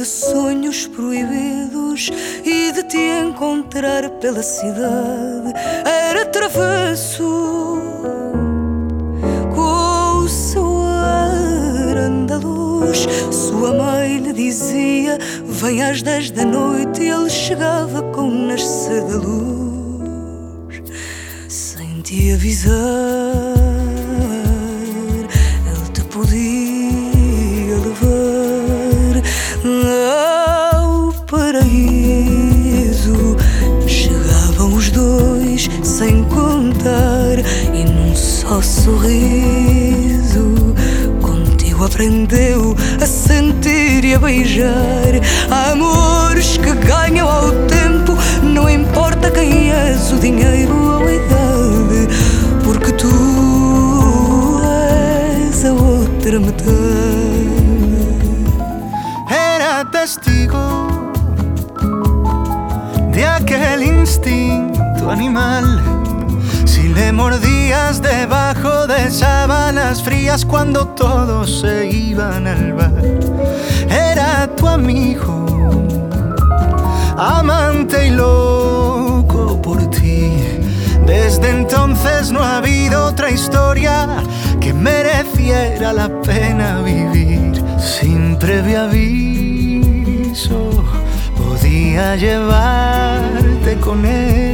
de sonhos proibidos e de te encontrar pela cidade. Era travesso com o seu ar andaluz. Sua mãe lhe dizia: vem às 10 da noite, e ele chegava com o nascer da luz. Sem te avisar, ele te podia levar ao paraíso. Chegavam os dois sem contar, e num só sorriso contigo aprendeu a sentir e a beijar. Há amores que ganham ao tempo, não importa quem és, o dinheiro ou a idade, porque tu és a outra metade. Era testigo de aquel instinto animal. Si le mordías debajo de sábanas frías cuando todos se iban al bar. Era tu amigo, amante y loco por ti. Desde entonces no ha habido otra historia que mereciera la pena vivir. Sin previo aviso podía llevarte con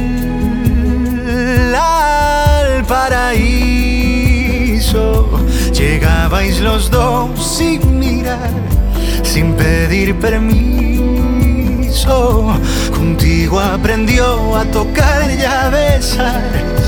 él al paraíso. Llegabais los dos sin mirar, sin pedir permiso. Contigo aprendió a tocar y a besar.